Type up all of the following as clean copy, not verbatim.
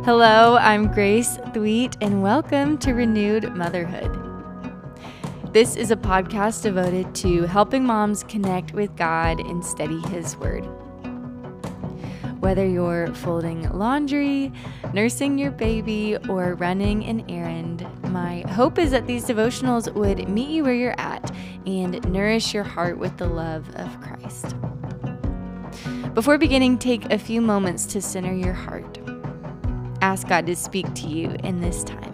Hello, I'm Grace Thweet, and welcome to Renewed Motherhood. This is a podcast devoted to helping moms connect with God and study His Word. Whether you're folding laundry, nursing your baby, or running an errand, my hope is that these devotionals would meet you where you're at and nourish your heart with the love of Christ. Before beginning, take a few moments to center your heart. Ask God to speak to you in this time.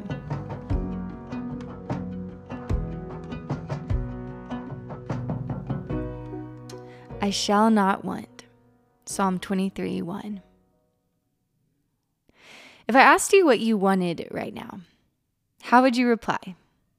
I shall not want. Psalm 23:1. If I asked you what you wanted right now, how would you reply?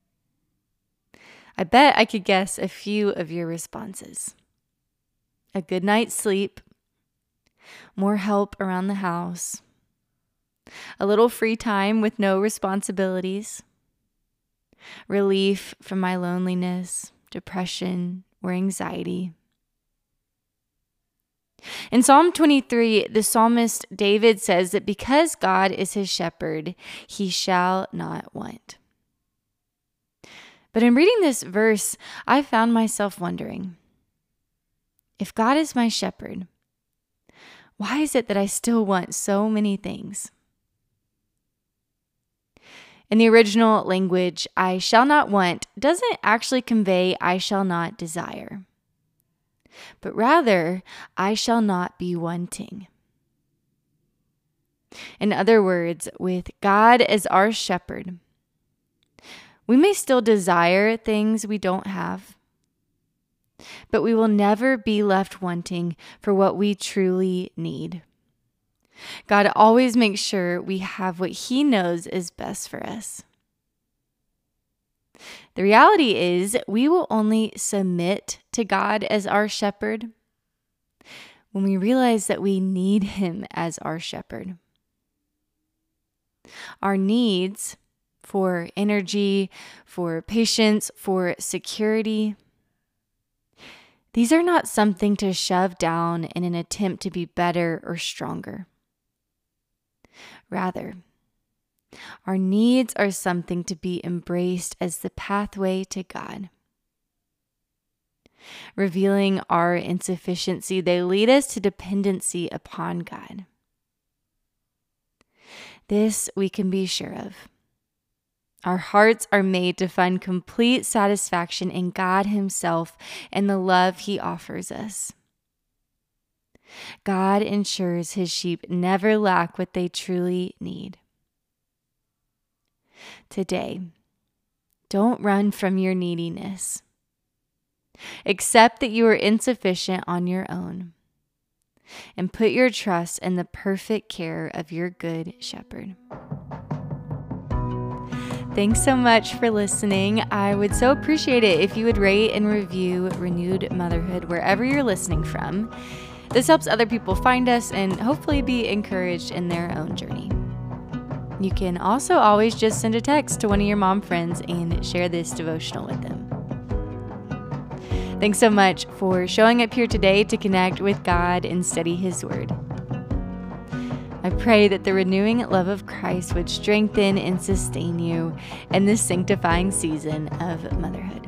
I bet I could guess a few of your responses. A good night's sleep, more help around the house, a little free time with no responsibilities, relief from my loneliness, depression, or anxiety. In Psalm 23, the psalmist David says that because God is his shepherd, he shall not want. But in reading this verse, I found myself wondering, if God is my shepherd, why is it that I still want so many things? In the original language, I shall not want doesn't actually convey I shall not desire, but rather I shall not be wanting. In other words, with God as our shepherd, we may still desire things we don't have, but we will never be left wanting for what we truly need. God always makes sure we have what He knows is best for us. The reality is we will only submit to God as our shepherd when we realize that we need Him as our shepherd. Our needs for energy, for patience, for security, these are not something to shove down in an attempt to be better or stronger. Rather, our needs are something to be embraced as the pathway to God. Revealing our insufficiency, they lead us to dependency upon God. This we can be sure of. Our hearts are made to find complete satisfaction in God Himself and the love He offers us. God ensures His sheep never lack what they truly need. Today, don't run from your neediness. Accept that you are insufficient on your own and put your trust in the perfect care of your good shepherd. Thanks so much for listening. I would so appreciate it if you would rate and review Renewed Motherhood wherever you're listening from. This helps other people find us and hopefully be encouraged in their own journey. You can also always just send a text to one of your mom friends and share this devotional with them. Thanks so much for showing up here today to connect with God and study His Word. I pray that the renewing love of Christ would strengthen and sustain you in this sanctifying season of motherhood.